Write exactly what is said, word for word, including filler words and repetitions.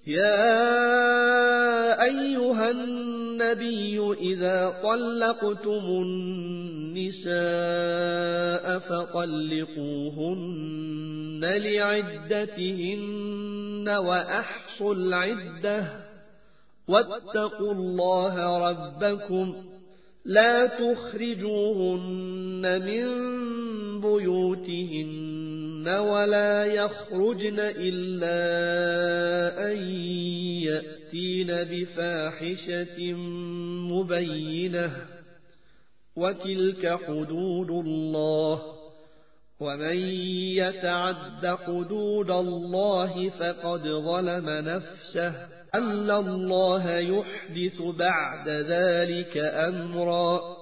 يا أيها النبي إذا طلقتم النساء فطلقوهن لعدتهن وأحصوا العدة واتقوا الله ربكم لا تخرجوهن من بيوتهن ولا يخرجن إلا أن يأتين بفاحشة مبينة وتلك حدود الله ومن يتعد حدود الله فقد ظلم نفسه أن الله يحدث بعد ذلك أمرا